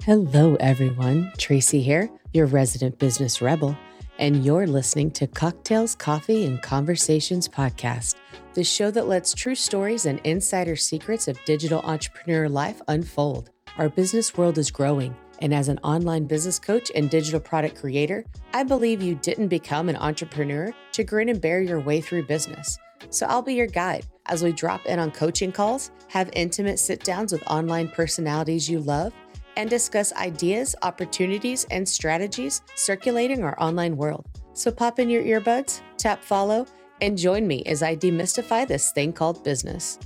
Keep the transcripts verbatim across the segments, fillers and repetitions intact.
Hello, everyone. Tracy here, your resident business rebel, and you're listening to Cocktails, Coffee, and Conversations podcast, the show that lets true stories and insider secrets of digital entrepreneur life unfold. Our business world is growing, and as an online business coach and digital product creator, I believe you didn't become an entrepreneur to grin and bear your way through business. So I'll be your guide as we drop in on coaching calls, have intimate sit-downs with online personalities you love, and discuss ideas, opportunities, and strategies circulating our online world. So pop in your earbuds, tap follow, and join me as I demystify this thing called business.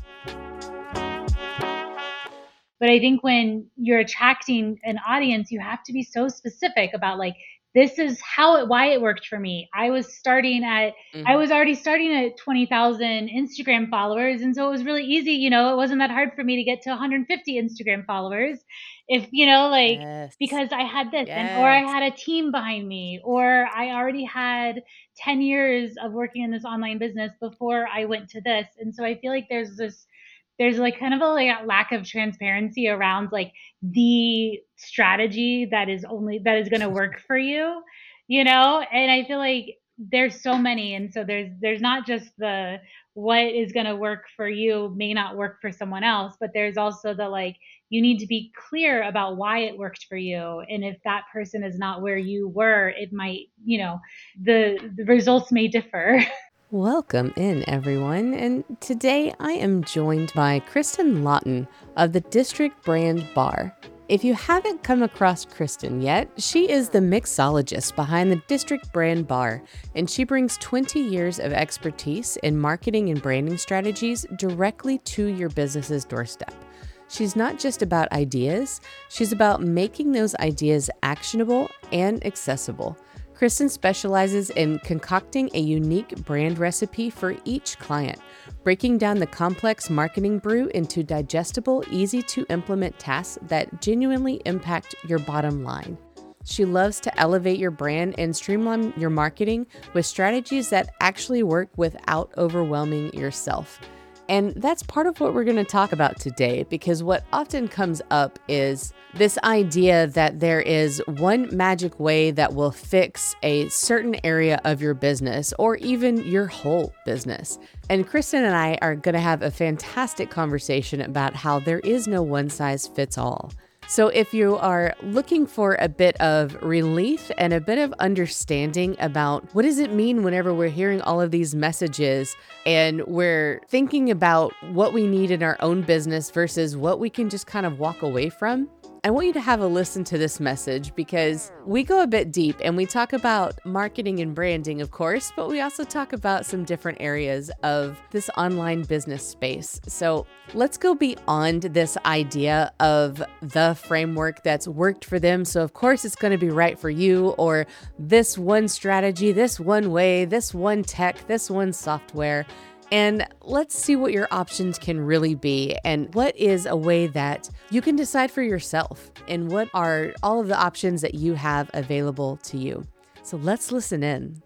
But I think when you're attracting an audience, you have to be so specific about like, this is how it, why it worked for me. I was starting at, mm-hmm. I was already starting at twenty thousand Instagram followers. And so it was really easy. You know, it wasn't that hard for me to get to one hundred fifty Instagram followers if, you know, like, yes. because I had this yes. and, or I had a team behind me, or I already had ten years of working in this online business before I went to this. And so I feel like there's this, there's like kind of a like lack of transparency around like the strategy that is only that is going to work for you, you know? And I feel like there's so many. And so there's, there's not just the, what is going to work for you may not work for someone else, but there's also the, like, you need to be clear about why it worked for you. And if that person is not where you were, it might, you know, the, the results may differ. Welcome in, everyone, and today I am joined by Kristen Lawton of the District Brand Bar. If you haven't come across Kristen yet, she is the mixologist behind the District Brand Bar, and she brings twenty years of expertise in marketing and branding strategies directly to your business's doorstep. She's not just about ideas, she's about making those ideas actionable and accessible. Kristen specializes in concocting a unique brand recipe for each client, breaking down the complex marketing brew into digestible, easy-to-implement tasks that genuinely impact your bottom line. She loves to elevate your brand and streamline your marketing with strategies that actually work without overwhelming yourself. And that's part of what we're going to talk about today, because what often comes up is this idea that there is one magic way that will fix a certain area of your business or even your whole business. And Kristen and I are going to have a fantastic conversation about how there is no one size fits all. So if you are looking for a bit of relief and a bit of understanding about what does it mean whenever we're hearing all of these messages and we're thinking about what we need in our own business versus what we can just kind of walk away from, I want you to have a listen to this message because we go a bit deep and we talk about marketing and branding, of course, but we also talk about some different areas of this online business space. So let's go beyond this idea of the framework that's worked for them. So of course it's going to be right for you, or this one strategy, this one way, this one tech, this one software. And let's see what your options can really be and what is a way that you can decide for yourself and what are all of the options that you have available to you. So let's listen in.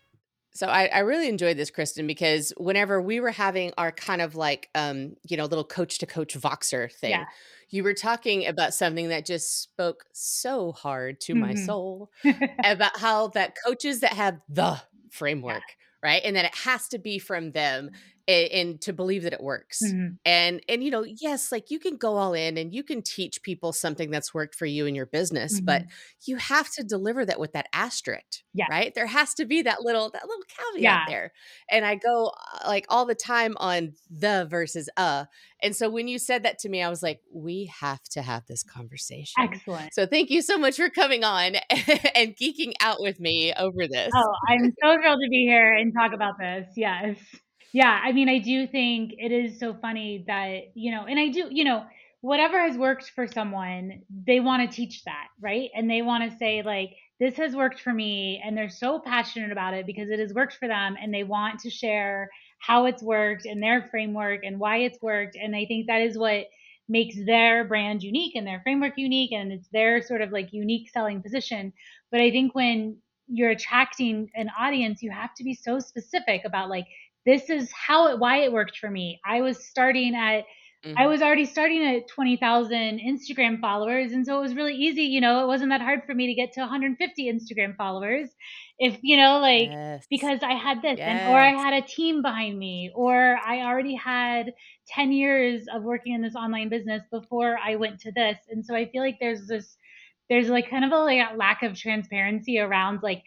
So I, I really enjoyed this, Kristen, because whenever we were having our kind of like, um, you know, little coach to coach Voxer thing, yeah. you were talking about something that just spoke so hard to mm-hmm. my soul about how that coaches that have the framework, yeah. right? And that it has to be from them and, and to believe that it works. Mm-hmm. And, and, you know, yes, like you can go all in and you can teach people something that's worked for you in your business, mm-hmm. but you have to deliver that with that asterisk, yeah. right? There has to be that little, that little caveat yeah. there. And I go uh, like all the time on the versus uh. And so when you said that to me, I was like, we have to have this conversation. Excellent. So thank you so much for coming on and geeking out with me over this. Oh, I'm so thrilled to be here and talk about this. Yes. Yeah. I mean, I do think it is so funny that, you know, and I do, you know, whatever has worked for someone, they want to teach that, right? And they want to say like, this has worked for me. And they're so passionate about it because it has worked for them. And they want to share how it's worked and their framework and why it's worked. And I think that is what makes their brand unique and their framework unique. And it's their sort of like unique selling position. But I think when you're attracting an audience, you have to be so specific about like, this is how it, why it worked for me. I was starting at I Mhm. was already starting at twenty thousand Instagram followers, and so it was really easy, you know, it wasn't that hard for me to get to one hundred fifty Instagram followers if, you know, like, Yes. because I had this and or I Yes. had a team behind me, or I already had ten years of working in this online business before I went to this. And so I feel like there's this there's like kind of a like a lack of transparency around like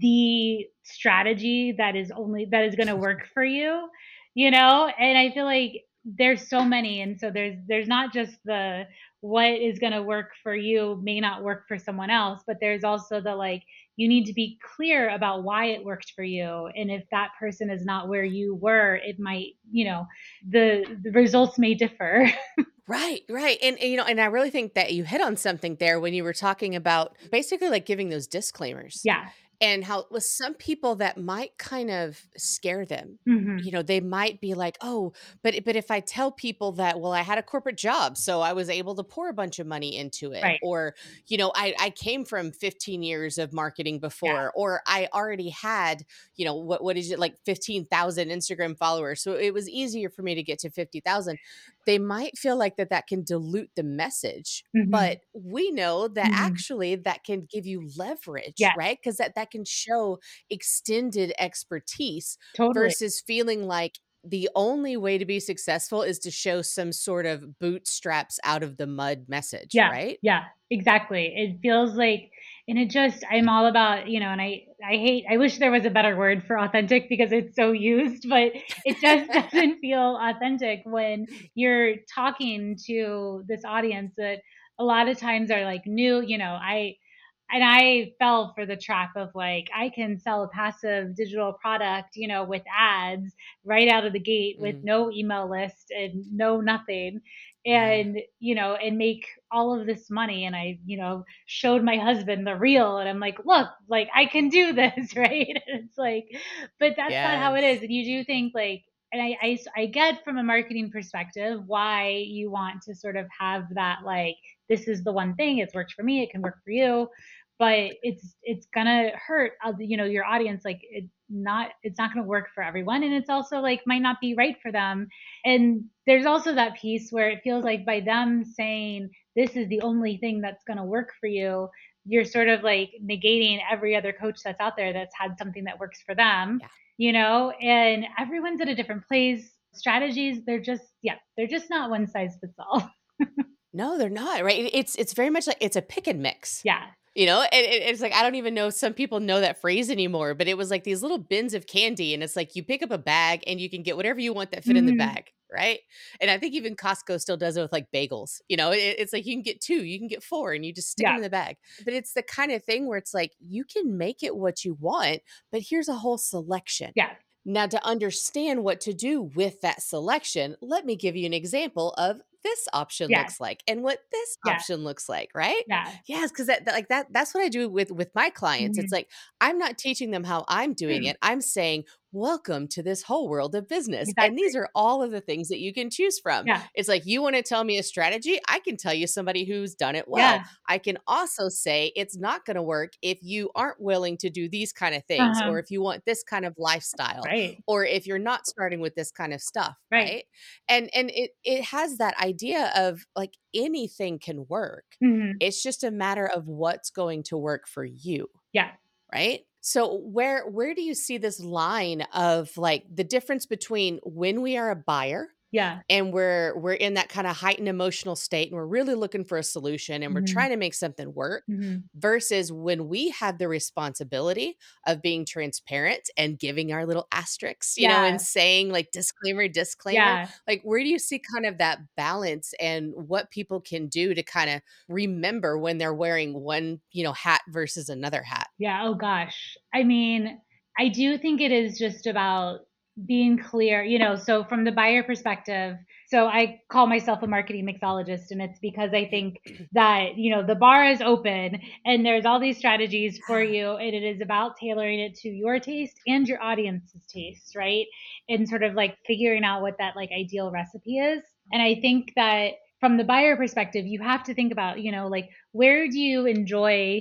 the strategy that is only that is going to work for you, you know? And I feel like there's so many, and so there's there's not just the what is going to work for you may not work for someone else, but there's also the like you need to be clear about why it worked for you, and if that person is not where you were, it might, you know, the the results may differ. Right, right. And, and, you know, and I really think that you hit on something there when you were talking about basically like giving those disclaimers Yeah. and how with some people that might kind of scare them. Hmm. You know, they might be like, "Oh, but but if I tell people that, well, I had a corporate job, so I was able to pour a bunch of money into it," Right. or, you know, I I came from fifteen years of marketing Yeah. before, or I already had, you know, what what is it like fifteen thousand Instagram followers, so it was easier for me to get to fifty thousand. They might feel like that that can dilute the message, Hmm. but we know that Hmm. actually that can give you leverage, Yes, right? Because that that can show extended expertise totally. versus feeling like the only way to be successful is to show some sort of bootstraps out of the mud message, Yeah, right? yeah, exactly. It feels like, and it just I'm all about, you know, and I I hate I wish there was a better word for authentic because it's so used, but it just doesn't feel authentic when you're talking to this audience that a lot of times are like new, you know, I and I fell for the trap of like I can sell a passive digital product, you know, with ads right out of the gate with Mhm. no email list and no nothing, Yeah. and you know, and make all of this money. And I, you know, showed my husband the reel, and I'm like, look, like I can do this, right? And it's like, but that's not how it Yes. is. And you do think like, and I, I I get from a marketing perspective why you want to sort of have that like this is the one thing, it's worked for me, it can work for you, but it's it's gonna hurt uh, you know, your audience, like it not it's not gonna work for everyone, and it's also like might not be right for them. And there's also that piece where it feels like by them saying this is the only thing that's going to work for you, you're sort of like negating every other coach that's out there that's had something that works for them, Yeah. you know, and everyone's at a different place. Strategies, they're just, yeah, they're just not one size fits all. No, they're not, right? It- It's it's very much like it's a pick and mix. Yeah. You know, and it it's like, I don't even know if some people know that phrase anymore, but it was like these little bins of candy, and it's like you pick up a bag and you can get whatever you want that fit in the Hmm. bag, right? And I think even Costco still does it with like bagels. You know, it, it's like you can get two, you can get four, and you just stick them Yeah. in the bag. But it's the kind of thing where it's like you can make it what you want, but here's a whole selection. Yeah. Now, to understand what to do with that selection, let me give you an example of this option Yeah. looks like and what this Yeah. option looks like, right? Yeah. Yes, because that, that like that that's what I do with with my clients. It's Hmm. like I'm not teaching them how I'm doing it. I'm saying, welcome to this whole world of business. And Exactly. these are all of the things that you can choose from. Yeah. It's like you want to tell me a strategy, I can tell you somebody who's done it well. Yeah. I can also say it's not going to work if you aren't willing to do these kind of things, Uh-huh. or if you want this kind of lifestyle, Right. or if you're not starting with this kind of stuff, Right. right? And and it it has that idea of like anything can work. Hmm. It's just a matter of what's going to work for you, Yeah. right? So where where do you see this line of like the difference between when we are a buyer Yeah. and we're we're in that kind of heightened emotional state and we're really looking for a solution and we're Hmm. trying to make something work Hmm. versus when we have the responsibility of being transparent and giving our little asterisks, you know, Yeah. and saying like disclaimer, disclaimer, Yeah. like where do you see kind of that balance and what people can do to kind of remember when they're wearing one, you know, hat versus another hat? Yeah, oh gosh. I mean, I do think it is just about being clear, you know, so from the buyer perspective, so I call myself a marketing mixologist, and it's because I think that, you know, the bar is open and there's all these strategies for you, and it is about tailoring it to your taste and your audience's taste, right? And sort of like figuring out what that like ideal recipe is. And I think that from the buyer perspective, you have to think about, you know, like where do you enjoy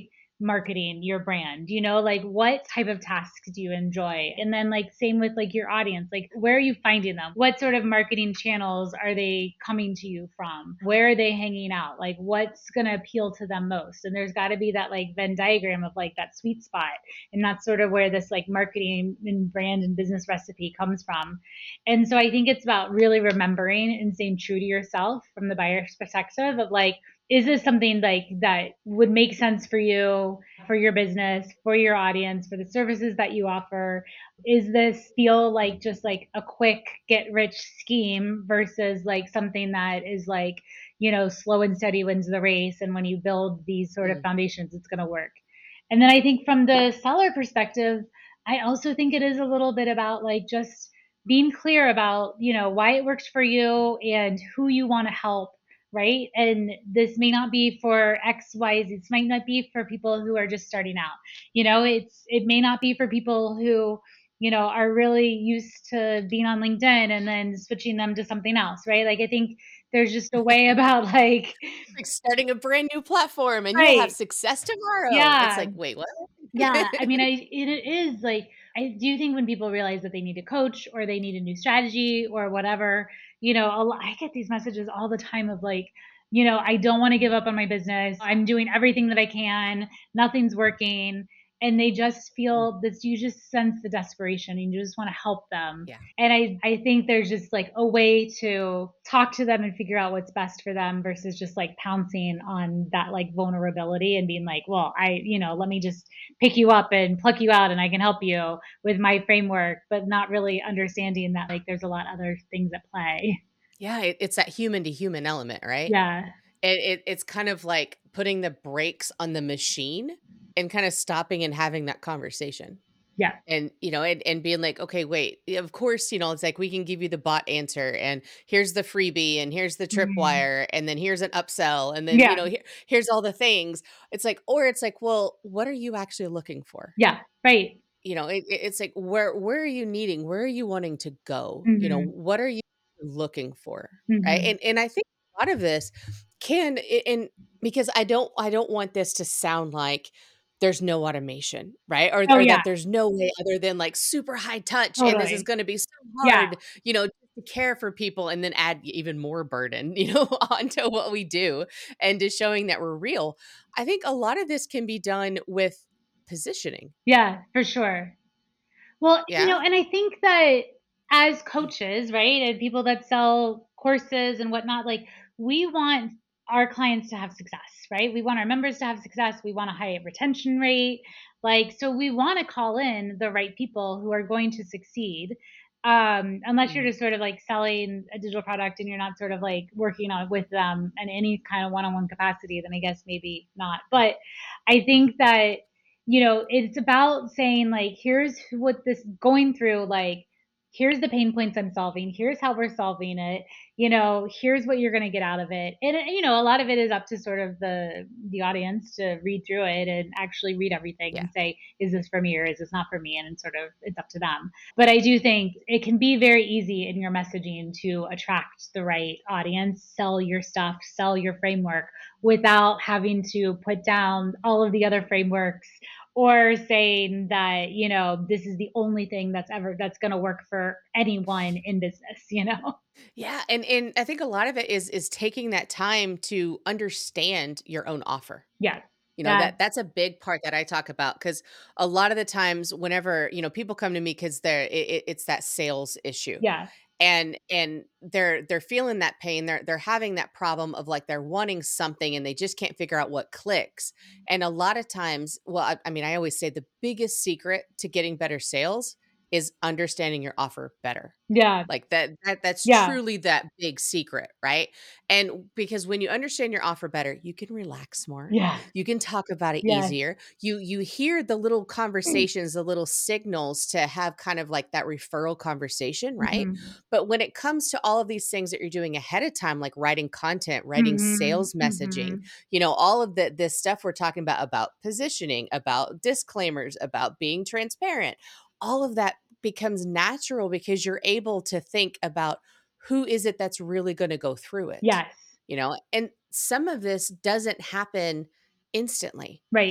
marketing your brand? You know, like what type of tasks do you enjoy? And then like same with like your audience, like where are you finding them? What sort of marketing channels are they coming to you from? Where are they hanging out? Like what's going to appeal to them most? And there's got to be that like Venn diagram of like that sweet spot. And that's sort of where this like marketing and brand and business recipe comes from. And so I think it's about really remembering and staying true to yourself from the buyer's perspective of like, is this something like that would make sense for you, for your business, for your audience, for the services that you offer? Is this feel like just like a quick get rich scheme versus like something that is like, you know, slow and steady wins the race. And when you build these sort of Mm. foundations, it's going to work. And then I think from the seller perspective, I also think it is a little bit about like just being clear about, you know, why it works for you and who you want to help, right? And this may not be for X, Y, Z. This might not be for people who are just starting out. You know, it's it may not be for people who, you know, are really used to being on LinkedIn and then switching them to something else, right? Like I think there's just a way about like Like starting a brand new platform and you'll have right. success tomorrow. It's Yeah. like, wait, what? Yeah, I mean, I it is like I do think when people realize that they need a coach or they need a new strategy or whatever, you know, a lo- I get these messages all the time of like, you know, I don't want to give up on my business. I'm doing everything that I can. Nothing's working. And they just Mm. feel this, you just sense the desperation and you just want to help them. Yeah. And I, I think there's just like a way to talk to them and figure out what's best for them versus just like pouncing on that like vulnerability and being like, well, I, you know, let me just pick you up and pluck you out and I can help you with my framework, but not really understanding that like there's a lot of other things at play. Yeah, it, it's that human to human element, right? Yeah. It, it it's kind of like putting the brakes on the machine and kind of stopping and having that conversation. Yeah. And, you know, and, and being like, okay, wait, yeah, of course, you know, it's like we can give you the bot answer and here's the freebie and here's the Mhm. tripwire and then here's an upsell and then, you Yeah. know, here, here's all the things. It's like, or it's like, well, what are you actually looking for? Yeah. Right. You know, it, it- it's like, where, where are you needing? Where are you wanting to go? You know, Hmm. what are you looking for? Right. Hmm. And, and I think a lot of this can, a- and because I don't, I don't want this to sound like, there's no automation, right? Or Oh or yeah. that there's no way other than like super high touch and this is Totally. gonna be so Yeah. hard, you know, to care for people and then add even more burden, you know, onto what we do and to showing that we're real. I think a lot of this can be done with positioning. Yeah, for sure. Well, you know, Yeah. and I think that as coaches, right, and people that sell courses and whatnot, like we want our clients to have success, right? We want our members to have success. We want a high retention rate. Like, so we want to call in the right people who are going to succeed. Um, unless you're Mhm. just sort of like selling a digital product and you're not sort of like working on with them in any kind of one-on-one capacity, then I guess maybe not. But I think that you know, it's about saying like, here's what this going through, like, here's the pain points I'm solving. Here's how we're solving it. You know, here's what you're going to get out of it. And you know, a lot of it is up to sort of the the audience to read through it and actually read everything Yeah. and say, is this for me or is this not for me? And it's sort of it's up to them. But I do think it can be very easy in your messaging to attract the right audience, sell your stuff, sell your framework without having to put down all of the other frameworks or saying that you know this is the only thing that's ever that's going to work for anyone in business you know Yeah, and and I think a lot of it is is taking that time to understand your own offer. yeah You know, that that that's a big part that I talk about because a lot of the times whenever, you know, people come to me because they're it, it- it's that sales issue. yeah And and they're they're feeling that pain. They're they're having that problem of like they're wanting something and they just can't figure out what clicks. And a lot of times, well, I, I mean, I always say the biggest secret to getting better sales is understanding your offer better. yeah Like that that that's yeah truly that big secret, right? And because when you understand your offer better, you can relax more. yeah You can talk about it yes easier. You you hear the little conversations, the little signals to have kind of like that referral conversation, right? hmm But when it comes to all of these things that you're doing ahead of time, like writing content, writing hmm sales messaging, hmm you know, all of the this stuff we're talking about about positioning, about disclaimers, about being transparent, all of that becomes natural because you're able to think about who is it that's really going to go through it, yes you know? And some of this doesn't happen instantly. right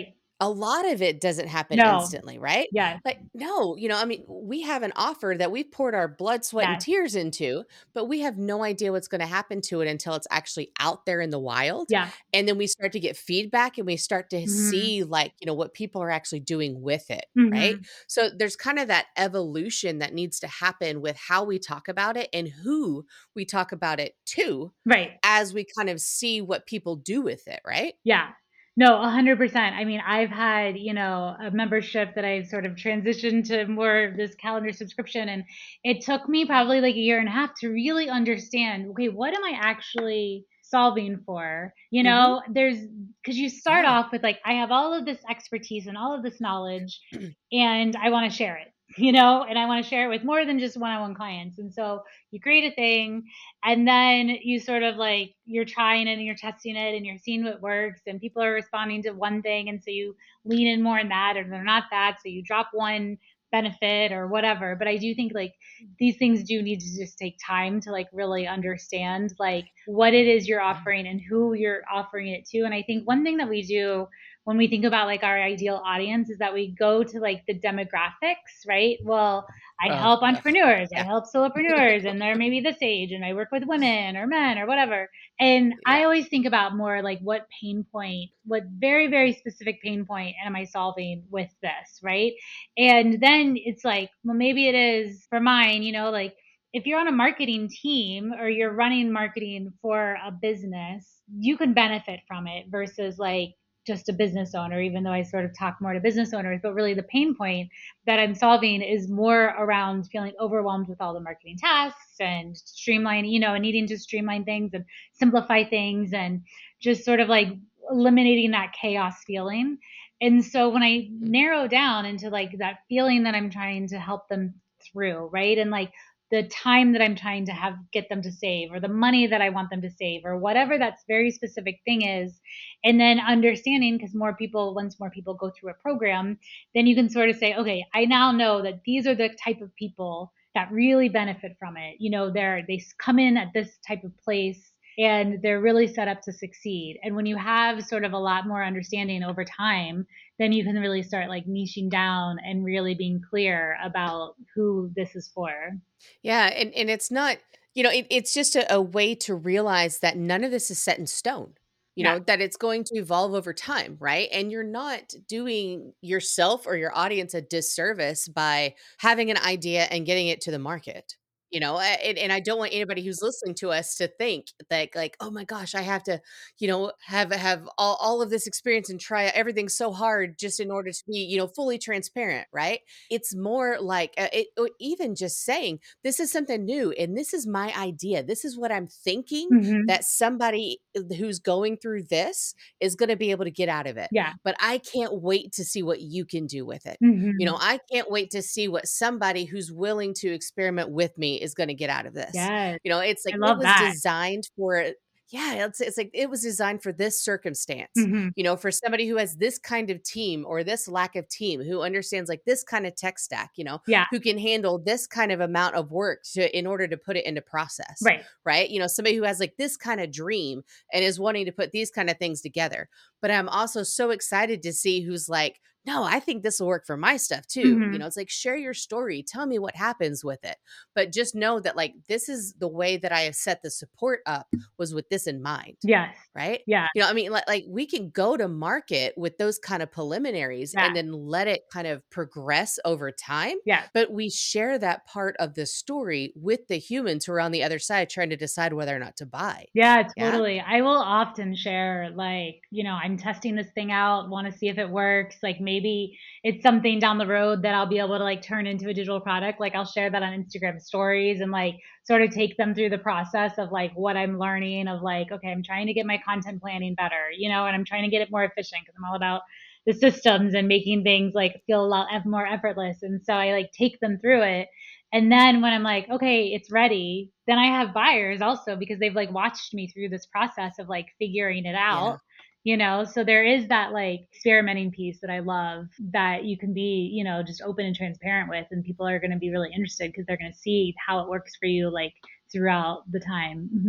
a lot of it doesn't happen No. instantly, right? Yes. Like, no, you know, I mean, we have an offer that we've poured our blood, sweat, and Yes. tears into, but we have no idea what's going to happen to it until it's actually out there in the wild. Yeah. And then we start to get feedback and we start to Mhm. see, like, you know, what people are actually doing with it, right? Mhm. So there's kind of that evolution that needs to happen with how we talk about it and who we talk about it to Right. as we kind of see what people do with it, right? Yeah. No, one hundred percent. I mean, I've had, you know, a membership that I've sort of transitioned to more of this calendar subscription. And it took me probably like a year and a half to really understand, okay, what am I actually solving for? You Mhm. know, there's because you start Yeah. off with like, I have all of this expertise and all of this knowledge, and I want to share it, you know, and I want to share it with more than just one on one clients. And so you create a thing, and then you sort of like you're trying it and you're testing it and you're seeing what works, and people are responding to one thing, and so you lean in more in that, or they're not that, so you drop one benefit or whatever. But I do think like these things do need to just take time to like really understand like what it is you're Yeah. offering and who you're offering it to. And I think one thing that we do when we think about like our ideal audience is that we go to like the demographics, right? Well, I Uh, help ugh. entrepreneurs, I Yeah. help solopreneurs, and they're maybe this age, and I work with women or men or whatever. And I Yeah. always think about more like what pain point, what very, very specific pain point am I solving with this, right? And then it's like, well, maybe it is for mine, you know, like if you're on a marketing team or you're running marketing for a business, you can benefit from it versus like just a business owner, even though I sort of talk more to business owners. But really, the pain point that I'm solving is more around feeling overwhelmed with all the marketing tasks and streamline, you know, and needing to streamline things and simplify things and just sort of like eliminating that chaos feeling. And so when I Mhm. narrow down into like that feeling that I'm trying to help them through, right? And like the time that I'm trying to have get them to save or the money that I want them to save or whatever that very specific thing is, and then understanding because more people once more people go through a program, then you can sort of say, okay, I now know that these are the type of people that really benefit from it. You know, they're they come in at this type of place and they're really set up to succeed. And when you have sort of a lot more understanding over time, then you can really start like niching down and really being clear about who this is for. Yeah, and and it's not, you know, it, it's just a, a way to realize that none of this is set in stone. You Yeah. know, that it's going to evolve over time, right? And you're not doing yourself or your audience a disservice by having an idea and getting it to the market. You know, a- and, and I don't want anybody who's listening to us to think that like, oh my gosh, I have to, you know, have have all, all of this experience and try everything so hard just in order to be, you know, fully transparent, right? It's more like uh, it, or even just saying, this is something new and this is my idea. This is what I'm thinking Hmm. that somebody uh, who's going through this is going to be able to get out of it. Yeah. But I can't wait to see what you can do with it. You know, Hmm. I can't wait to see what somebody who's willing to experiment with me is going to get out of this. Yes. You know, it's I like it love was that. designed for, yeah, it's, it's like it was designed for this circumstance, Hmm. you know, for somebody who has this kind of team or this lack of team, who understands like this kind of tech stack, you know, Yeah. who can handle this kind of amount of work to in order to put it into process, Right. right? You know, somebody who has like this kind of dream and is wanting to put these kind of things together. But I'm also so excited to see who's like, no, I think this will work for my stuff too. You Hmm. know, it's like share your story, tell me what happens with it. But just know that like this is the way that I have set the support up was with this in mind. Yes. Right? Yeah. You know, I mean, like, like we can go to market with those kind of preliminaries Yeah. and then let it kind of progress over time. Yeah. But we share that part of the story with the humans who are on the other side trying to decide whether or not to buy. Yeah, Yeah. totally. I will often share, like, you know, I'm testing this thing out, want to see if it works. Like, maybe it's something down the road that I'll be able to like turn into a digital product. Like, I'll share that on Instagram stories and like sort of take them through the process of like what I'm learning of like, okay, I'm trying to get my content planning better, you know, and I'm trying to get it more efficient because I'm all about the systems and making things like feel a lot more effortless. And so I like take them through it, and then when I'm like, okay, it's ready, then I have buyers also because they've like watched me through this process of like figuring it Yeah. out, you know? So there is that like experimenting piece that I love that you can be, you know, just open and transparent with, and people are going to be really interested because they're going to see how it works for you like throughout the time. Hmm.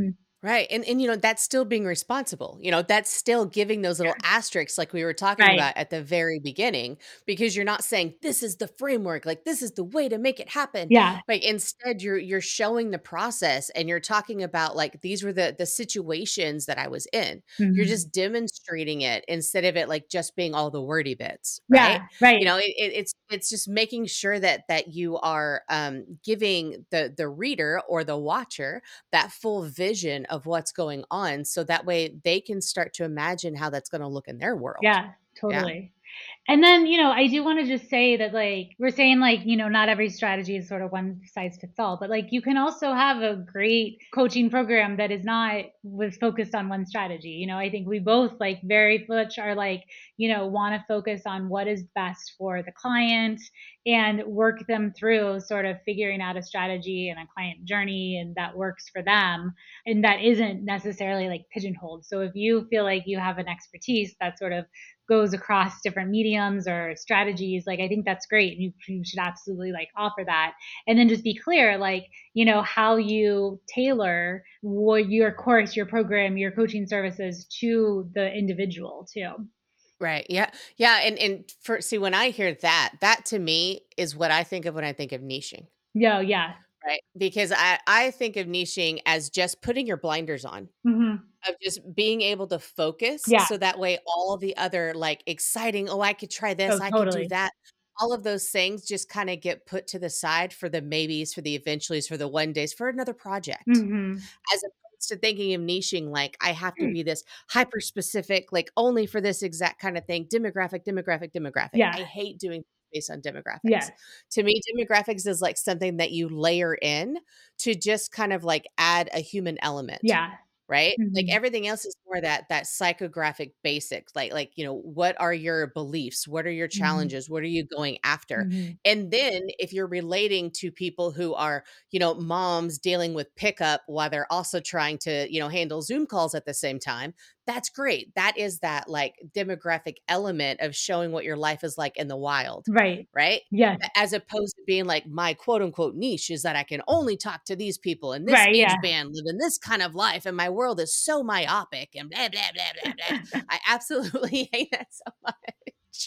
Right. And and you know, that's still being responsible. You know, that's still giving those little asterisks like we were talking Right. about at the very beginning, because you're not saying this is the framework, like this is the way to make it happen. Yeah. Like instead you're you're showing the process, and you're talking about like these were the the situations that I was in. You're Mhm. just demonstrating it instead of it like just being all the wordy bits, right? Yeah, You right. know, it, it, it's it's just making sure that that you are um giving the the reader or the watcher that full vision of what's going on, so that way they can start to imagine how that's going to look in their world. Yeah, Yeah. totally. And then, you know, I do wanna just say that, like, we're saying, like, you know, not every strategy is sort of one size fits all, but, like, you can also have a great coaching program that is not was focused on one strategy. You know, I think we both, like, very much are, like, you know, wanna focus on what is best for the client and work them through sort of figuring out a strategy and a client journey and that works for them, and that isn't necessarily, like, pigeonholed. So if you feel like you have an expertise that sort of goes across different mediums or strategies, like I think that's great. You, you should absolutely like offer that, and then just be clear, like, you know, how you tailor what your course, your program, your coaching services to the individual too. Right. Yeah. Yeah. And and for see, when I hear that, that to me is what I think of when I think of niching. Yeah, yeah. Right. Because I I think of niching as just putting your blinders on, Hmm. of just being able to focus, Yeah. so that way all the other like exciting, oh, I could try this, Oh, I could do totally. that. All of those things just kind of get put to the side for the maybes, for the eventuallys, for the one days, for another project. Hmm. As opposed to thinking of niching like I have to be this hyper specific, like only for this exact kind of thing, demographic, demographic, demographic. Yeah. I hate doing based on demographics. Yes. To me, demographics is like something that you layer in to just kind of like add a human element, Yeah. right? Like Hmm. everything else is more that that psychographic basics, like like, you know, what are your beliefs? What are your Hmm. challenges? What are you going after? Hmm. And then if you're relating to people who are, you know, moms dealing with pickup while they're also trying to, you know, handle Zoom calls at the same time, that's great. That is that like demographic element of showing what your life is like in the wild, Right. right? Yes. As opposed to being like my quote unquote niche is that I can only talk to these people in this Right. age Yeah. band, living this kind of life, and my world is so myopic and blah blah blah blah blah. I absolutely hate that so much.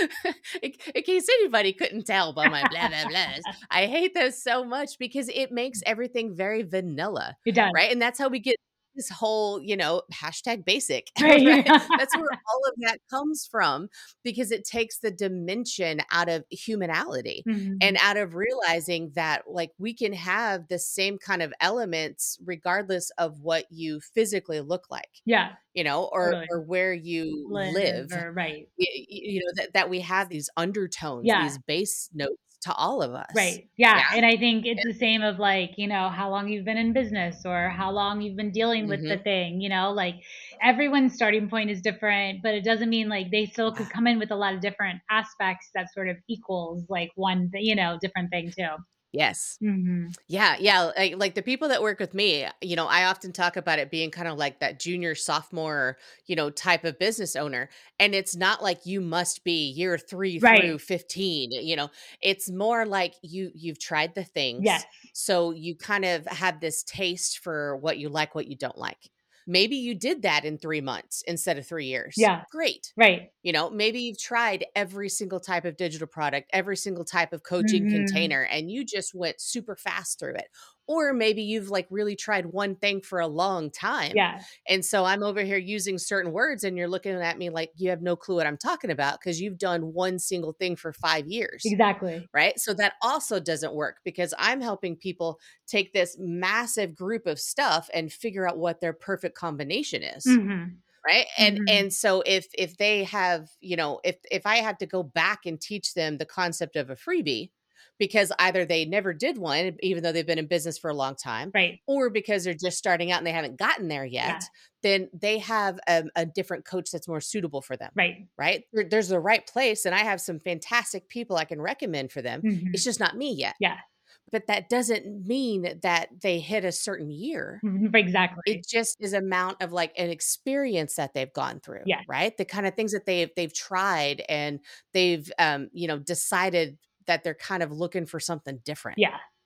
in, in case anybody couldn't tell by my blah blah blahs, I hate those so much because it makes everything very vanilla, It does. right? And that's how we get this whole, you know, hashtag basic, Right. right? That's where all of that comes from, because it takes the dimension out of humanality and Hmm. out of realizing that like we can have the same kind of elements regardless of what you physically look like, Yeah. you know, or Totally. or where you Live live. or right. Y- y- you know that, that we have these undertones, Yeah. these bass notes to all of us. Right. Yeah, Yeah. and I think it's the same of, like, you know, how long you've been in business or how long you've been dealing with the Hmm. thing, you know, like, everyone's starting point is different, but it doesn't mean, like, they still could come in with a lot of different aspects that sort of equals, like, one, th you know, different thing too. Yes. Mhm. Yeah, yeah, like like the people that work with me, you know, I often talk about it being kind of like that junior, sophomore, you know, type of business owner. And it's not like you must be year three Right. through fifteen, you know. It's more like you you've tried the Yes. things. So you kind of have this taste for what you like, what you don't like. Maybe you did that in three months instead of three years. Yeah. Great. Right. You know, maybe you've tried every single type of digital product, every single type of coaching Mhm. container, and you just went super fast through it. Or maybe you've like really tried one thing for a long time. Yeah. And so I'm over here using certain words, and you're looking at me like you have no clue what I'm talking about because you've done one single thing for five years. Exactly. Right. So that also doesn't work because I'm helping people take this massive group of stuff and figure out what their perfect combination is. Mhm. Right. And Mhm. and so if if they have, you know, if if I had to go back and teach them the concept of a freebie, because either they never did one, even though they've been in business for a long time, Right. or because they're just starting out and they haven't gotten there Yeah. yet, then they have a, a different coach that's more suitable for them. Right. Right. There- There's the right place, and I have some fantastic people I can recommend for them. It's Mhm. just not me yet. Yeah. But that doesn't mean that they hit a certain year. Mhm. Exactly. It just is amount of, like, an experience that they've gone through, Yeah. right? The kinda things that they've they've tried, and they've, um, you know, decided that they're kind of looking for something different. Yeah.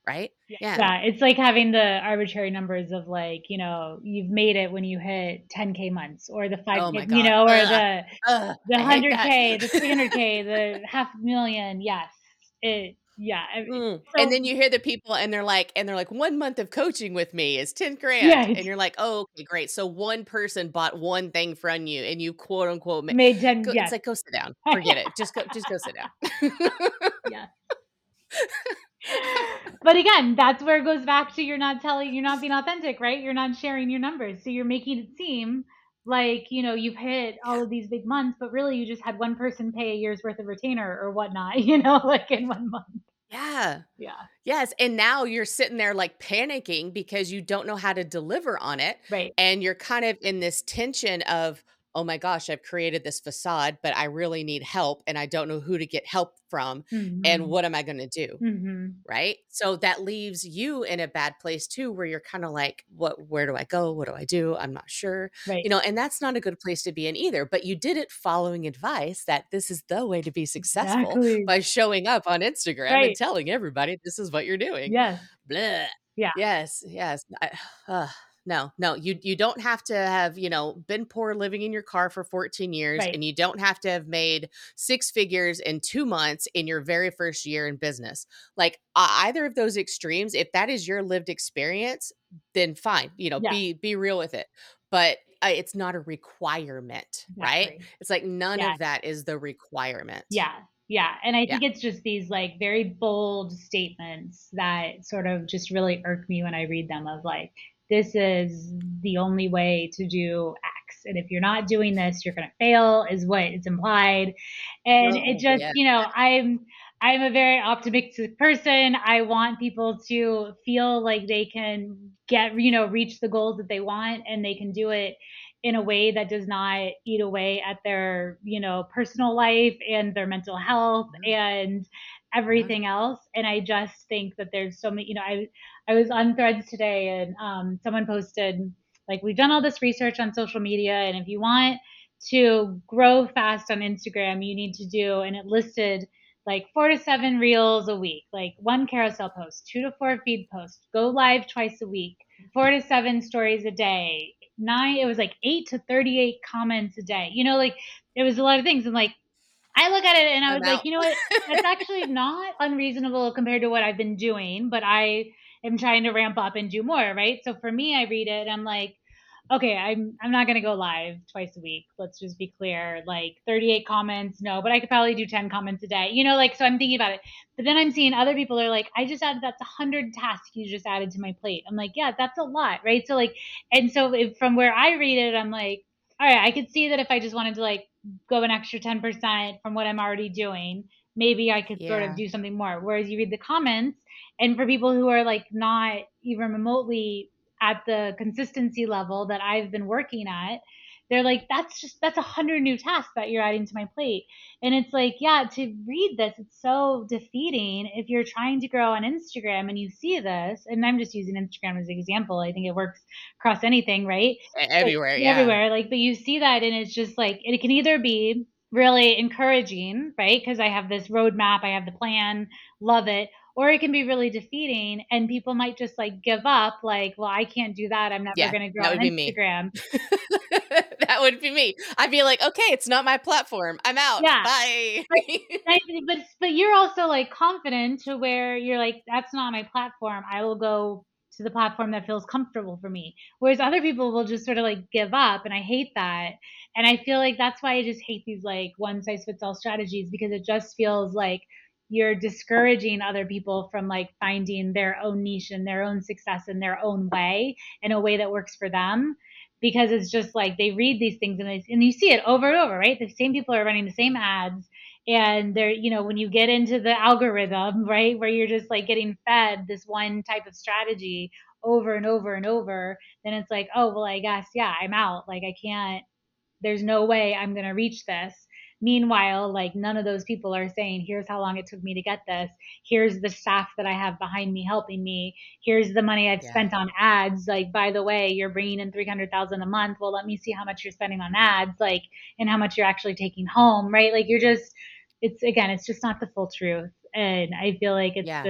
right? Yeah. Yeah. Yeah, it's like having the arbitrary numbers of like, you know, you've made it when you hit ten K months or the Oh five K, my you God. know, or Ugh, the ugh, the I hate one hundred that. K, the three hundred K, the half million. Yes. It yeah. I mean, Mm. And so then you hear the people and they're like and they're like, "one month of coaching with me is ten grand." yeah, And you're like, "Oh, okay, great." So one person bought one thing from you and you quote unquote ma made ten, go it's yes. like, "Go sit down. Forget it. Just go just go sit down." Yeah. But again, that's where it goes back to you're not telling, you're not being authentic, right? You're not sharing your numbers. So you're making it seem like, you know, you've hit all of these big months, but really you just had one person pay a year's worth of retainer or whatnot, you know, like in one month. Yeah. Yeah. Yes, and now you're sitting there, like, panicking because you don't know how to deliver on it, Right. and you're kind of in this tension of, "Oh my gosh, I've created this facade, but I really need help, and I don't know who to get help from, and Mhm. what am I gonna do?" Mhm. Right? So that leaves you in a bad place too, where you're kinda like, "What where do I go? What do I do? I'm not sure." Right. You know, and that's not a good place to be in either, but you did it following advice that this is the way to be successful Exactly. by showing up on Instagram and Right. telling everybody this is what you're doing. Yes. Bleh. Yeah. Yes, yes. I ugh, no, no, you you don't have to have, you know, been poor living in your car for fourteen years, Right. and you don't have to have made six figures in two months in your very first year in business. Like, ei either of those extremes, if that is your lived experience, then fine, you know, Yeah. be be real with it. But, uh, it's not a requirement, right? Exactly. It's like none Yeah. of that is the requirement. Yeah. Yeah. And I Yeah. think it's just these like very bold statements that sort of just really irk me when I read them of like, this is the only way to do X. And if you're not doing this, you're going to fail, is what is implied. And it Oh, just, yeah. you know, I'm I'm a very optimistic person. I want people to feel like they can get, you know, reach the goals that they want and they can do it in a way that does not eat away at their, you know, personal life and their mental health Yeah, and yeah. everything else. And I just think that there's so many, you know, I I was on Threads today and um, someone posted like we've done all this research on social media and if you want to grow fast on Instagram, you need to do, and it listed like four to seven reels a week, like one carousel post, two to four feed posts, go live twice a week, four to seven stories a day, nine, it was like eight to thirty-eight comments a day. You know, like it was a lot of things. And like, I look at it and I I'm was like, out. you know what? That's actually not unreasonable compared to what I've been doing, but I am trying to ramp up and do more, right? So for me, I read it and I'm like, okay, I'm I'm not gonna go live twice a week. Let's just be clear. Like thirty-eight comments, no, but I could probably do ten comments a day. You know, like so I'm thinking about it. But then I'm seeing other people are like, I just added that's a hundred tasks you just added to my plate. I'm like, yeah, that's a lot, right? So like, and so if, from where I read it, I'm like, all right, I could see that if I just wanted to like go an extra ten percent from what I'm already doing, maybe I could sort of Yeah. do something more. Whereas you read the comments, and for people who are like not even remotely at the consistency level that I've been working at, they're like, that's just, that's a hundred new tasks that you're adding to my plate. And it's like, yeah, to read this, it's so defeating if you're trying to grow on Instagram and you see this. And I'm just using Instagram as an example. I think it works across anything, right? E Like everywhere, yeah. everywhere. Like, but you see that and it's just like, it can either be really encouraging, right? Because I have this roadmap, I have the plan, love it, or it can be really defeating and people might just like give up like, well, I can't do that, I'm never Yeah, going to grow that on would be me. Instagram. That would be me. I'd be like, "Okay, it's not my platform. I'm out. Yeah, Bye." but I- but but you're also like confident to where you're like, that's not my platform, I will go to the platform that feels comfortable for me, whereas other people will just sort of like give up, and I hate that. And I feel like that's why I just hate these like one size fits all strategies, because it just feels like you're discouraging other people from like finding their own niche and their own success in their own way, in a way that works for them. Because it's just like they read these things and they, and you see it over and over, right? The same people are running the same ads, and they're, you know, when you get into the algorithm, right, where you're just like getting fed this one type of strategy over and over and over, then it's like, oh well, I guess, yeah, I'm out, like I can't, there's no way I'm going to reach this. Meanwhile, like none of those people are saying, here's how long it took me to get this. Here's the staff that I have behind me helping me. Here's the money I've Yeah. spent on ads. Like, by the way, you're bringing in three hundred thousand a month. Well, let me see how much you're spending on ads, like, and how much you're actually taking home, right? Like, you're just, it's again, it's just not the full truth. And I feel like it's Yeah. just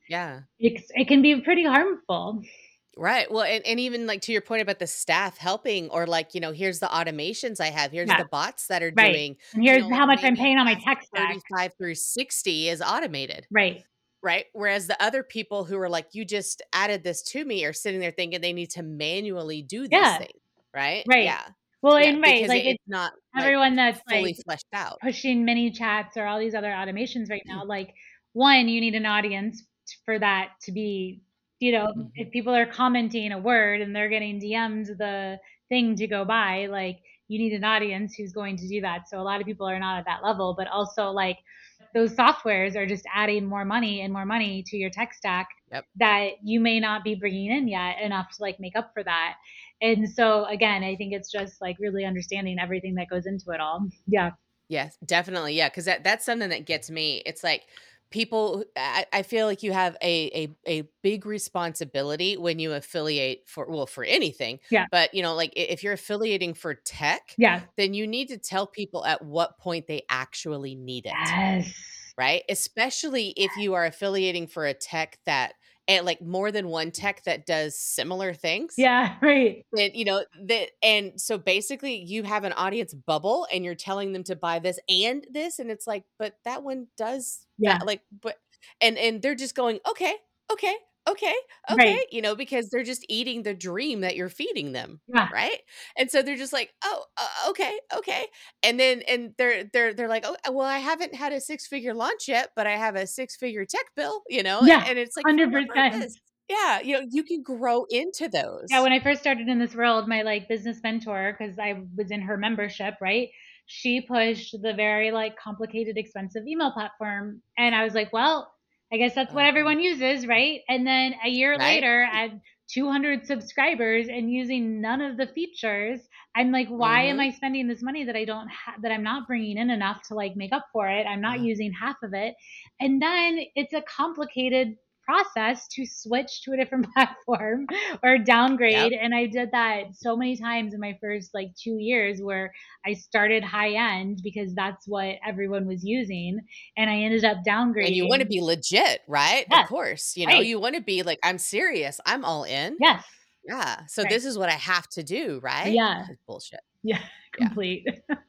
Yeah. it's, it can be pretty harmful. Right. Well, and, and even like to your point about the staff helping, or like, you know, here's the automations I have, here's Yeah. the bots that are Right. doing, And you here's know, like how much I'm maybe paying on my task tech stack. thirty-five through sixty is automated. Right. Right. Whereas the other people who are like, you just added this to me, are sitting there thinking they need to manually do these Yeah. things. Right. Right. Yeah. Well, Yeah. and right, Because like it, it's it's not like everyone that's like fully fleshed out. pushing mini chats or all these other automations right now. Like, one, you need an audience for that to be, you know, Hmm. if people are commenting a word and they're getting D M'd the thing to go by, like, you need an audience who's going to do that. So a lot of people are not at that level, but also like those softwares are just adding more money and more money to your tech stack Yep. that you may not be bringing in yet enough to like make up for that. And so again, I think it's just like really understanding everything that goes into it all. Yeah. Yes, definitely. Yeah, because that that's something that gets me. It's like people. who- I, I feel like you have a, a a big responsibility when you affiliate for, well, for anything. Yeah. But you know, like i- if you're affiliating for tech, Yeah. then you need to tell people at what point they actually need it. Yes. Right? Especially if you are affiliating for a tech that, and like more than one tech that does similar things. Yeah. Right. That, you know, that, and so basically you have an audience bubble and you're telling them to buy this and this, and it's like, but that one does Yeah. that, like, but and and they're just going, "Okay, okay, okay, okay," Right. you know, because they're just eating the dream that you're feeding them, Yeah. right? And so they're just like, "Oh, uh, okay, okay." And then and they're they're they're like, "Oh, well, I haven't had a six-figure launch yet, but I have a six-figure tech bill," you know? Yeah. And it's like, "For what one hundred percent. purpose?" Yeah, you know, you can grow into Yeah, those. when I first started in this world, my like business mentor, because I was in her membership, right? She pushed the very like complicated, expensive email platform. And I was like, well, I guess that's what Oh god. everyone uses, right? And then a year Right? later, I had two hundred subscribers and using none of the features. I'm like, why am Mhm. I spending this money that I don't ha- that I'm not bringing in enough to like make up for it? I'm not Uh, using half of it. And then it's a complicated process to switch to a different platform or downgrade. yep. And I did that so many times in my first like two years where I started high end because that's what everyone was using. And I ended up And you wanna downgrading. be legit, right? Of Yes. course, you know, Right. you wanna be like, "I'm serious, I'm all in." Yes. Yeah, so Right. this is what I have to do, right? Yeah. Bullshit. Yeah. Yeah. Complete.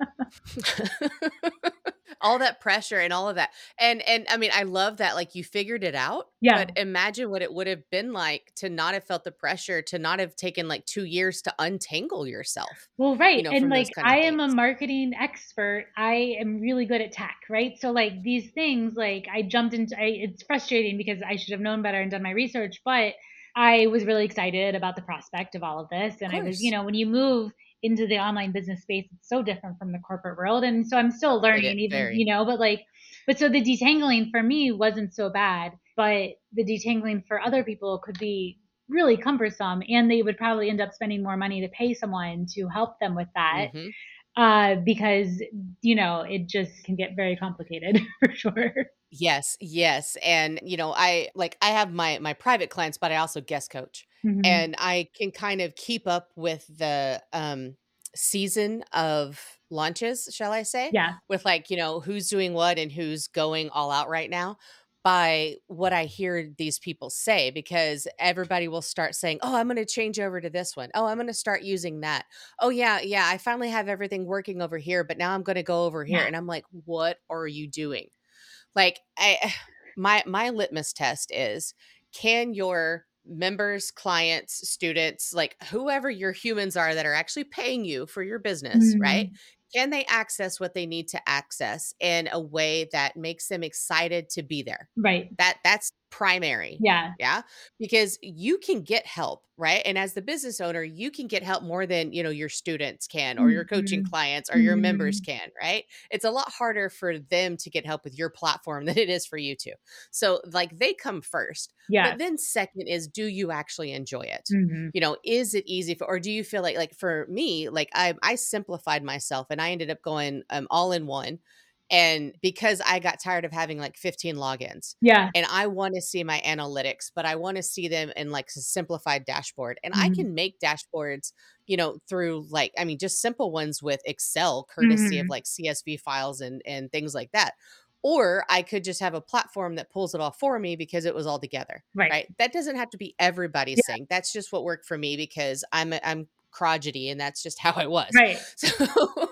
All that pressure and all of that. And and I mean, I love that, like, you figured it out, Yeah. but imagine what it would have been like to not have felt the pressure, to not have taken, like, two years to untangle yourself, Well, you right. know, And from those like kind of I am a things. marketing expert. I am really good at tech, right? So like these things, like I jumped into I, it's frustrating because I should have known better and done my research, but I was really excited about the prospect of all of this. Of And I was, you course. know, when you move into the online business space, it's so different from the corporate world. And so I'm still It learning it even, very. you know, but like but so the detangling for me wasn't so bad, but the detangling for other people could be really cumbersome, and they would probably end up spending more money to pay someone to help them with that, Mhm. uh, because you know it just can get very complicated for sure. Yes, yes, and, you know, I like, I have my my private clients, but I also guest coach, Hmm. and I can kind of keep up with the, um, season of launches, shall I say, Yeah. with, like, you know, who's doing what and who's going all out right now by what I hear these people say, because everybody will start saying, "Oh, I'm gonna change over to this one. Oh, I'm gonna start using that. Oh, yeah, yeah, I finally have everything working over here, but now I'm gonna go over here," Yeah. and I'm like, "What are you doing?" Like, I my my litmus test is, can your members, clients, students, like whoever your humans are that are actually paying you for your business, right? Hmm. Can they access what they need to access in a way that makes them excited to be there? Right. That that's primary. Yeah. Yeah. Because you can get help, right? And as the business owner, you can get help more than, you know, your students can, or your coaching Hmm. clients, or your members Hmm. can, right? It's a lot harder for them to get help with your platform than it is for you to. So, like, they come first. Yeah. But then second is, do you actually enjoy it? Hmm. You know, is it easy for, or do you feel like, like for me, like I I simplified myself and I ended up going um all in one. And because I got tired of having like fifteen logins, Yeah. and I want to see my analytics, but I want to see them in like a simplified dashboard. And I Hmm. can make dashboards, you know, through like, I mean, just simple ones with Excel, courtesy of Hmm. like C S V files and and things like that. Or I could just have a platform that pulls it all for me because it was all together, Right. right? That doesn't have to be everybody's Yeah. thing. That's just what worked for me because I'm a, I'm crotchety and that's just how I was. Right. So,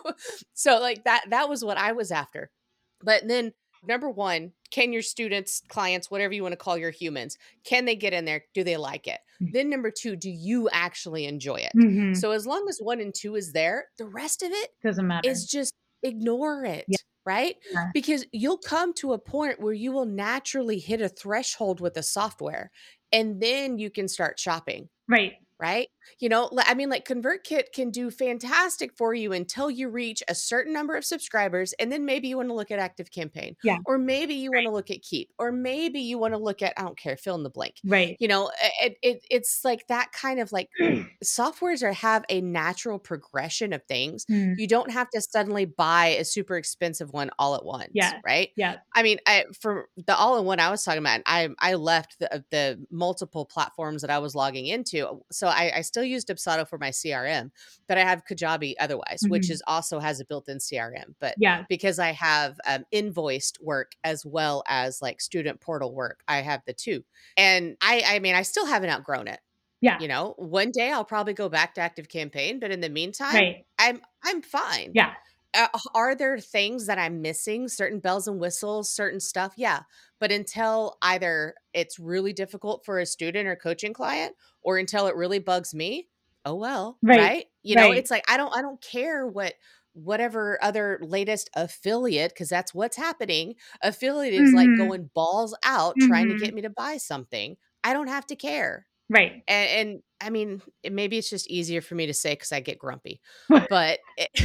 so like that, that was what I was after. But then number one, can your students, clients, whatever you want to call your humans, can they get in there? Do they like it? Then number two, do you actually enjoy it? Mm-hmm. So as long as one and two is there, the rest of it Doesn't matter. is just ignore it. Yeah. Right? Yeah. Because you'll come to a point where you will naturally hit a threshold with the software and then you can start shopping. Right. Right? You know, I mean, like ConvertKit can do fantastic for you until you reach a certain number of subscribers. And then maybe you want to look at ActiveCampaign. Yeah. Or maybe you right. want to look at Keep. Or maybe you want to look at, I don't care, fill in the blank. Right. You know, it, it it's like that kind of like softwares are have a natural progression of things. Mm. You don't have to suddenly buy a super expensive one all at once. Yeah. Right? Yeah. I mean, I, for the all-in-one I was talking about, I I left the, the multiple platforms that I was logging into. So I, I still use Dubsado for my C R M, but I have Kajabi otherwise, mm-hmm. which is also has a built-in C R M. But yeah. because I have um, invoiced work as well as like student portal work, I have the two. And I, I mean, I still haven't outgrown it. Yeah. You know, one day I'll probably go back to ActiveCampaign, but in the meantime, right. I'm I'm fine. Yeah. Uh, are there things that I'm missing? Certain bells and whistles, certain stuff? Yeah. But until either it's really difficult for a student or coaching client or until it really bugs me, oh, well, right. right? You right. know, it's like, I don't, I don't care what, whatever other latest affiliate, because that's what's happening. Affiliate is mm-hmm. like going balls out mm-hmm. trying to get me to buy something. I don't have to care. Right. And, and I mean, maybe it's just easier for me to say because I get grumpy, but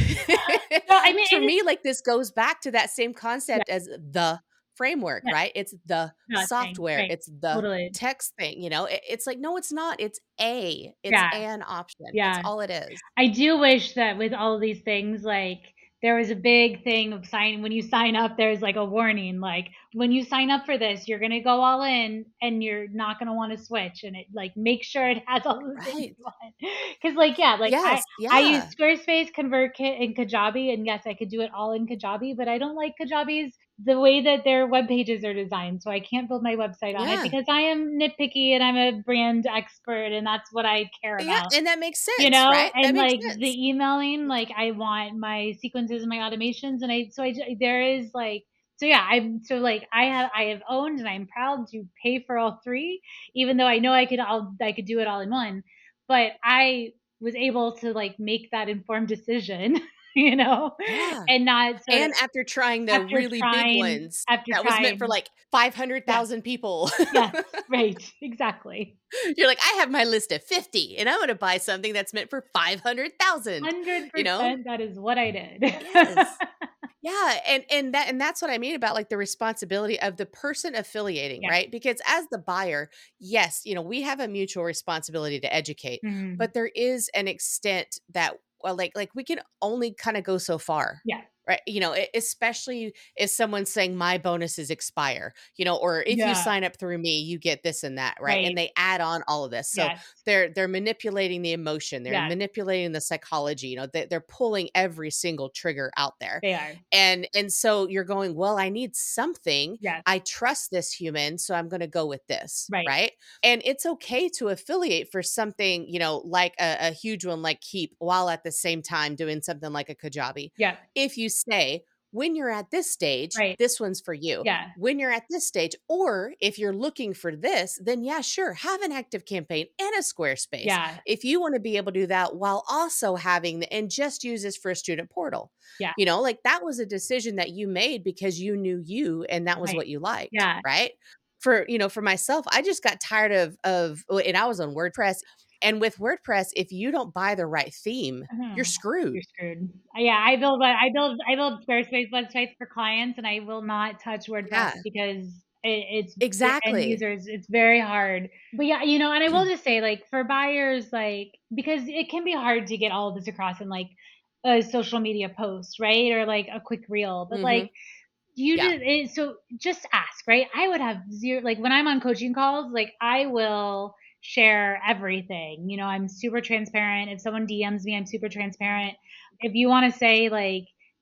it, no, I mean, for me, like this goes back to that same concept yeah. as the framework, yeah. right? It's the Nothing. software. Right. It's the totally. text thing, you know, it, it's like, no, it's not. It's a, it's yeah. an option. Yeah. That's all it is. I do wish that with all of these things, like there was a big thing of signing, when you sign up, there's like a warning, like when you sign up for this, you're going to go all in and you're not going to want to switch. And it like, make sure it has all the right. things you want. Cause like, yeah, like yes, I, yeah. I use Squarespace, ConvertKit and Kajabi. And yes, I could do it all in Kajabi, but I don't like Kajabi's the way that their web pages are designed. So I can't build my website on yeah. it because I am nitpicky and I'm a brand expert and that's what I care about. Yeah, and that makes sense, you know, right? and that like sense. the emailing, like I want my sequences and my automations and I, so I, there is like, so yeah, I'm so like, I have, I have owned and I'm proud to pay for all three, even though I know I could all, I could do it all in one, but I was able to like make that informed decision. You know, yeah. and not so and after trying the after really trying, big ones after that trying, was meant for like five hundred thousand yeah. people. Yes, right, exactly. You're like, I have my list of fifty, and I'm going to buy something that's meant for five hundred thousand. Hundred you know, percent. That is what I did. Yes. Yeah, and and that and that's what I mean about like the responsibility of the person affiliating, yeah. right? Because as the buyer, yes, you know, we have a mutual responsibility to educate, mm-hmm. but there is an extent that well, like like we can only kind of go so far. Yeah. Right. You know, especially if someone's saying my bonuses expire, you know, or if yeah. you sign up through me, you get this and that. Right. right. And they add on all of this. So yes. they're they're manipulating the emotion. They're yes. manipulating the psychology. You know, they, they're pulling every single trigger out there. They are. And and so you're going, well, I need something. Yes. I trust this human. So I'm going to go with this. Right. Right. And it's OK to affiliate for something, you know, like a, a huge one like Keep while at the same time doing something like a Kajabi. Yeah. If you say, when you're at this stage, right. this one's for you. Yeah. When you're at this stage, or if you're looking for this, then yeah, sure, have an ActiveCampaign and a Squarespace. Yeah. If you want to be able to do that while also having the, and just use this for a student portal. Yeah. You know, like that was a decision that you made because you knew you and that was right. what you liked. Yeah. Right. For, you know, for myself, I just got tired of, of, and I was on WordPress. And with WordPress, if you don't buy the right theme, mm-hmm. you're screwed. You're screwed. Yeah, I build I build I build Squarespace websites for clients, and I will not touch WordPress yeah. because it, it's exactly end users. It's very hard. But yeah, you know, and I will just say, like for buyers, like because it can be hard to get all of this across in like a social media post, right, or like a quick reel. But mm-hmm. like you yeah. just it, so just ask, right? I would have zero like when I'm on coaching calls, like I will share everything. You know, I'm super transparent. If someone D Ms me, I'm super transparent. If you want to say like,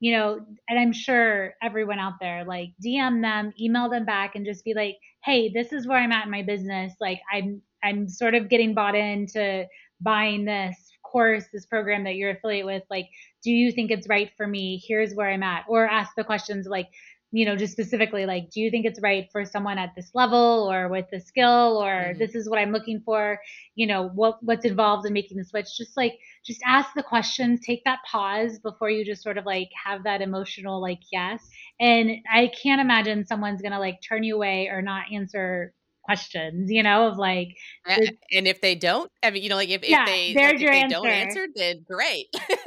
you know, and I'm sure everyone out there, like D M them, email them back and just be like, hey, this is where I'm at in my business. Like I'm, I'm sort of getting bought into buying this course, this program that you're affiliate with. Like, do you think it's right for me? Here's where I'm at. Or ask the questions like, you know, just specifically like, do you think it's right for someone at this level or with the skill, or Mhm. this is what I'm looking for? You know, what what's involved in making the switch? Just like, just ask the questions, take that pause before you just sort of like have that emotional like yes. And I can't imagine someone's gonna like turn you away or not answer questions, you know, of like A the, and if they don't, I mean, you know, like, if if yeah, they like, there's if your they don't answer. answer, then great.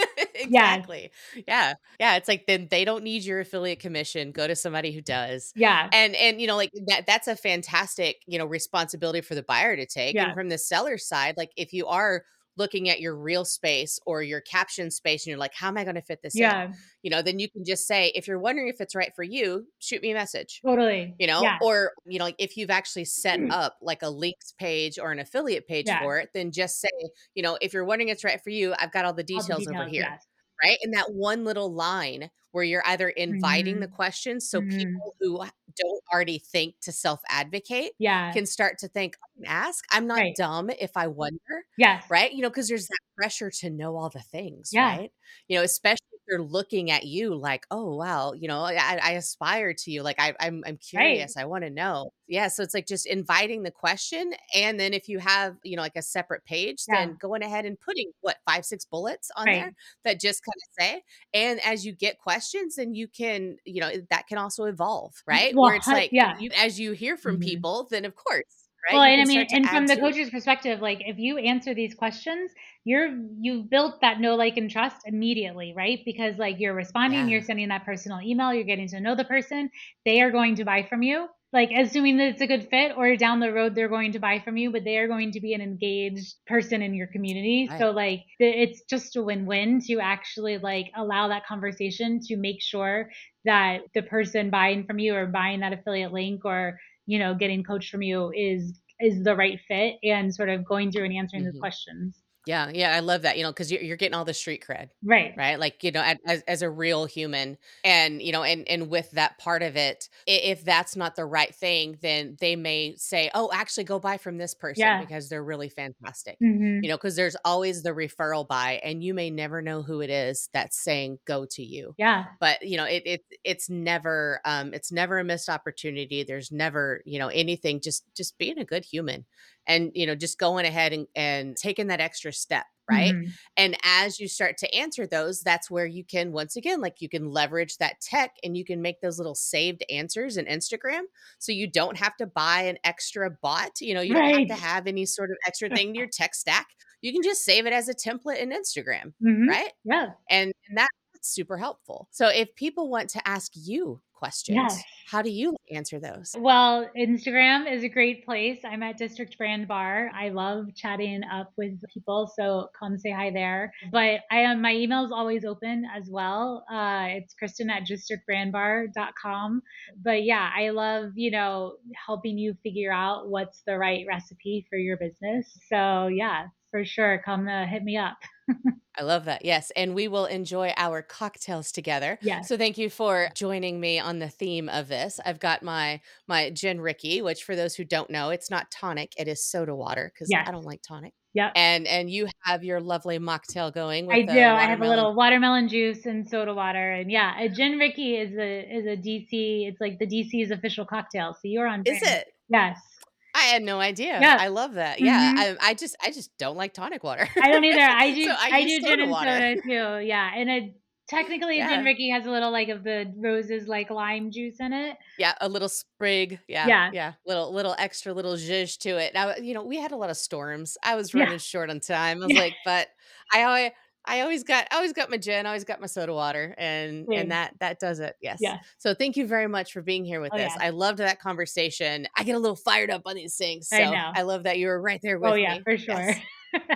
Yes. Exactly. Yeah. Yeah, it's like, then they don't need your affiliate commission, go to somebody who does. Yeah. And and, you know, like, that that's a fantastic, you know, responsibility for the buyer to take, and Yeah. from the seller side, like, if you are looking at your reel space or your caption space and you're like, "How am I gonna fit this in?" Yeah. You know, then you can just say, "If you're wondering if it's right for you, shoot me a message." Totally. You know, Yeah. or, you know, like, if you've actually set up like a links page or an affiliate page Yeah. for it, then just say, you know, "If you're wondering it's right for you, I've got all the All the details over details. here." Yes. Right? And that one little line where you're either inviting the Mhm. questions so Mhm. people who h don't already think to self-advocate Yeah. can start to think, "I can ask. I'm not Right. dumb if I wonder." Yes. Right? You know, 'cause there's that pressure to know all the things, Yeah. right? You know, especially if they're looking at you like, "Oh, wow, you know, I I aspire to you. Like, I I'm I'm Right. curious. I wanna know." Yeah, so it's like just inviting the question, and then if you have, you know, like a separate page, then Yeah. going ahead and putting, what, five, six bullets on there Right. that just kinda say, and as you get questions, then you can, you know, that can also evolve, right? Where Well, it's hu like, yeah. you as you hear from Mhm. people, then of course, right, Well, you and I can mean, start to and add from the to. coach's perspective, like if you answer these questions, you're you've built that know, like, and trust immediately, right? Because like you're responding, you're Yeah. sending that personal email, you're getting to know the person, they are going to buy from you. Like assuming that it's a good fit or down the road they're going to buy from you, but they are going to be an engaged person in your community. Right. So like the, it's just a win-win to actually like allow that conversation to make sure that the person buying from you or buying that affiliate link or you know getting coached from you is is the right fit and sort of going through and answering those Mhm. questions. Yeah, yeah, I love that, you know, because you're you're getting all the street cred, Right. right? Like, you know, a as as a real human, and, you know, and and with that part of it, I if that's not the right thing, then they may say, "Oh, actually go buy from this person Yeah. because they're really fantastic." You Mhm. know, because there's always the referral buy, and you may never know who it is that's saying, "Go to you." Yeah. But, you know, it it it's never, um, it's never a missed opportunity, there's never, you know, anything, just just being a good human, and, you know, just going ahead and and taking that extra step, right? Mhm. And as you start to answer those, that's where you can, once again, like, you can leverage that tech and you can make those little saved answers in Instagram, so you don't have to buy an extra bot, you know, you don't have Right. to have any sort of extra thing in your tech stack. You can just save it as a template in Instagram, Mhm. right? Yeah. And and that's super helpful. So if people want to ask you Yes. questions, how do you answer those? Well, Instagram is a great place. I'm at District Brand Bar. I love chatting up with people, so come say hi there. But I am my email is always open as well. Uh, it's Kristen at district brand bar dot com. But yeah, I love you know helping you figure out what's the right recipe for your business. So yeah, for sure, come uh, hit me up. I love that. Yes. And we will enjoy our cocktails together. Yes, So thank you for joining me on the theme of this. I've got my my gin Ricky, which for those who don't know, it's not tonic, it is soda water because yes, I don't like tonic. yep. And and you have your lovely mocktail going I with do. a I have a watermelon. little watermelon juice and soda water, and yeah, a gin Ricky is a is a D C. It's like the D C's official cocktail. So you're on Is brand. it? Yes. I had no idea. Yes. I love that. Yeah. Mhm. I I just I just don't like tonic water. I don't either. I So do I I use do gin soda and water. soda too. Yeah, and a technically a gin Yeah. Ricky has a little like of the roses like lime juice in it. Yeah, a little sprig. Yeah, Yeah. yeah. Little little extra little zhuzh to it. Now, you know, we had a lot of storms. I was Yeah. running short on time. I was Yeah. like, but I always I always got I always got my gin, I always got my soda water, and and Same. that that does it. Yes. Yeah. So thank you very much for being here with Oh us. yeah. I loved that conversation. I get a little fired up on these things. I So know. I love that you were right there Oh with yeah, me. for sure. Yes.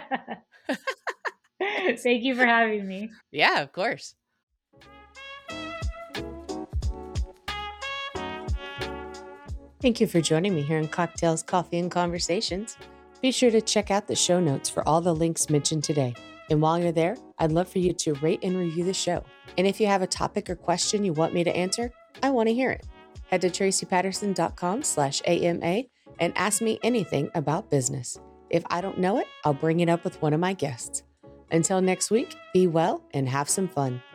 Thank you for having me. Yeah, of course. Thank you for joining me here in Cocktails, Coffee, and Conversations. Be sure to check out the show notes for all the links mentioned today. And while you're there, I'd love for you to rate and review the show. And if you have a topic or question you want me to answer, I want to hear it. Head to tracypatterson.com slash AMA and ask me anything about business. If I don't know it, I'll bring it up with one of my guests. Until next week, be well and have some fun.